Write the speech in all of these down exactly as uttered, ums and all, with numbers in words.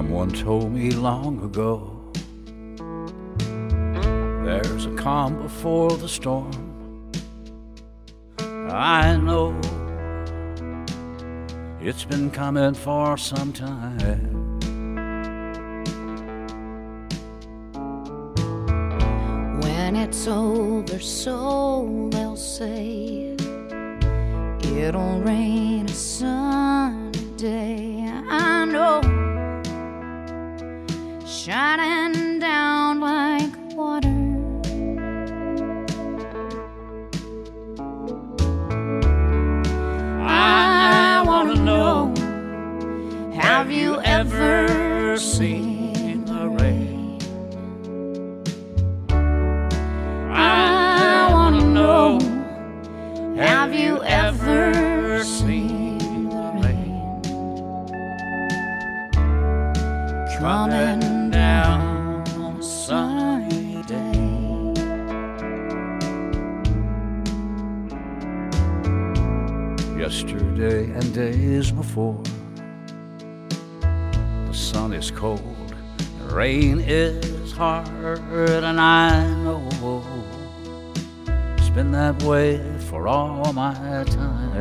Someone told me long ago, there's a calm before the storm. I know it's been coming for some time. When it's over, so they'll say, it'll rain a sunny day. I know, shining down like water. I wanna know, have you ever seen the rain? I wanna know, have you ever seen the rain coming down on a sunny day? Yesterday and days before, the sun is cold, the rain is hard, and I know it's been that way for all my time.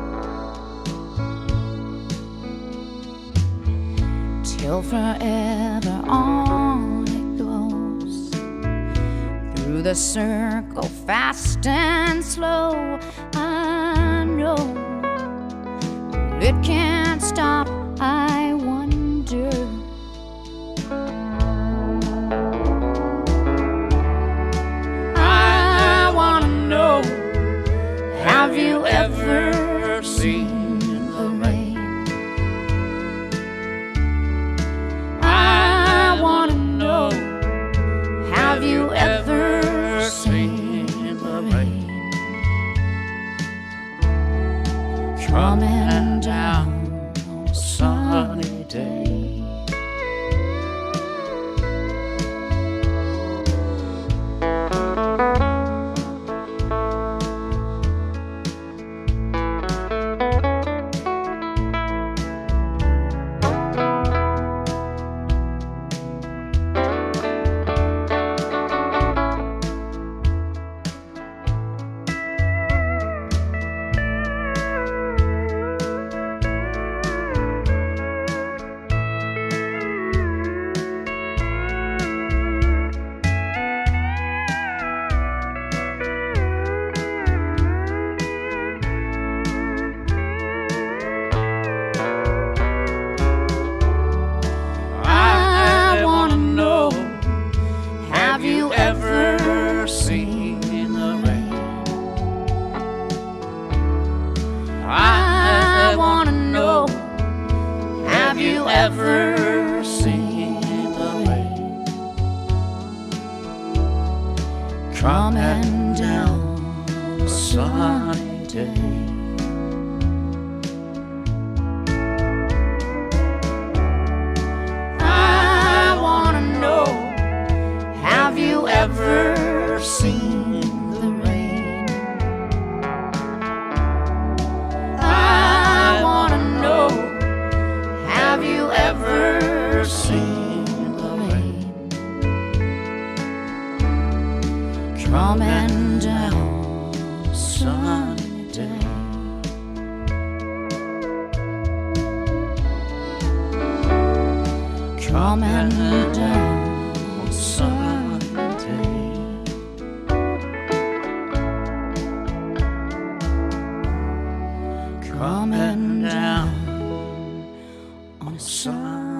Till forever on it goes, through the circle fast and slow. I know it can't stop, I wonder. I wanna know, have you ever seen the rain? I wanna know, have you ever seen the rain coming down on a sunny day? Have you ever seen the rain? I wanna know, have you ever seen the rain coming down on a sunny day? Have you ever seen the rain? I wanna know, have you ever seen the rain coming down on a sunny day? Coming down on a sunny day. Coming down on a sunny day.